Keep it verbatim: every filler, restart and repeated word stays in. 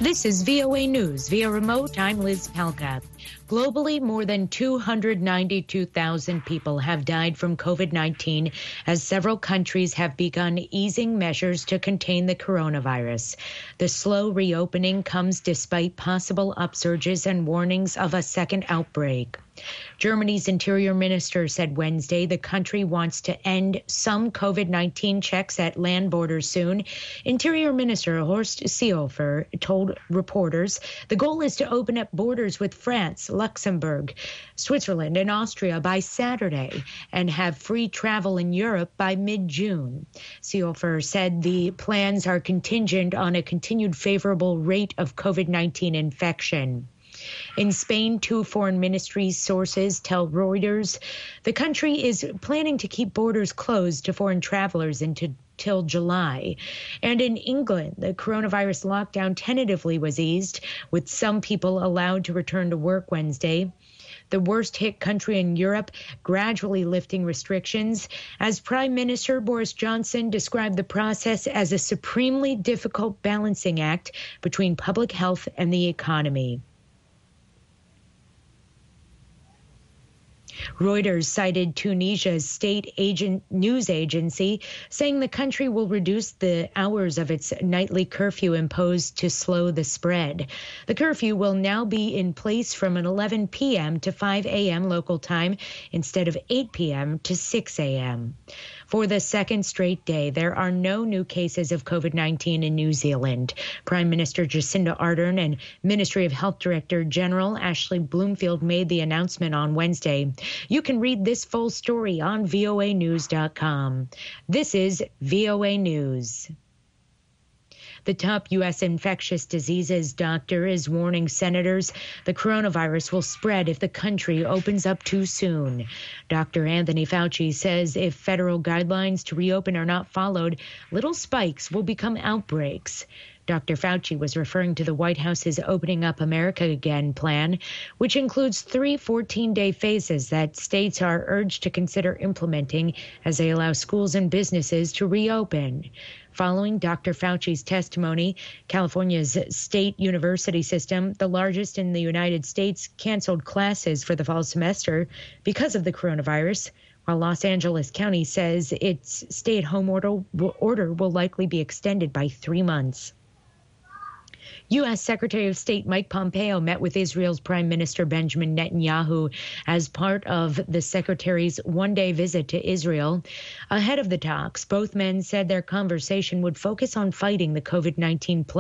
This is V O A News via remote. I'm Liz Palka. Globally, more than two hundred ninety-two thousand people have died from COVID nineteen as several countries have begun easing measures to contain the coronavirus. The slow reopening comes despite possible upsurges and warnings of a second outbreak. Germany's interior minister said Wednesday the country wants to end some COVID nineteen checks at land borders soon. Interior Minister Horst Seehofer told reporters the goal is to open up borders with France, Luxembourg, Switzerland, and Austria by Saturday and have free travel in Europe by mid-June. Seehofer said the plans are contingent on a continued favorable rate of COVID nineteen infection. In Spain, two foreign ministry sources tell Reuters the country is planning to keep borders closed to foreign travelers until July. And in England, the coronavirus lockdown tentatively was eased, with some people allowed to return to work Wednesday. The worst hit country in Europe gradually lifting restrictions, as Prime Minister Boris Johnson described the process as a supremely difficult balancing act between public health and the economy. Reuters cited Tunisia's state agent news agency saying the country will reduce the hours of its nightly curfew imposed to slow the spread. The curfew will now be in place from an eleven p.m. to five a.m. local time instead of eight p.m. to six a.m. For the second straight day, there are no new cases of COVID nineteen in New Zealand. Prime Minister Jacinda Ardern and Ministry of Health Director General Ashley Bloomfield made the announcement on Wednesday. You can read this full story on V O A news dot com. This is V O A News. The top U S infectious diseases doctor is warning senators the coronavirus will spread if the country opens up too soon. Doctor Anthony Fauci says if federal guidelines to reopen are not followed, little spikes will become outbreaks. Doctor Fauci was referring to the White House's Opening Up America Again plan, which includes three fourteen-day phases that states are urged to consider implementing as they allow schools and businesses to reopen. Following Doctor Fauci's testimony, California's state university system, the largest in the United States, canceled classes for the fall semester because of the coronavirus, while Los Angeles County says its stay-at-home order, order will likely be extended by three months. U S. Secretary of State Mike Pompeo met with Israel's Prime Minister Benjamin Netanyahu as part of the secretary's one-day visit to Israel. Ahead of the talks, both men said their conversation would focus on fighting the COVID nineteen plague.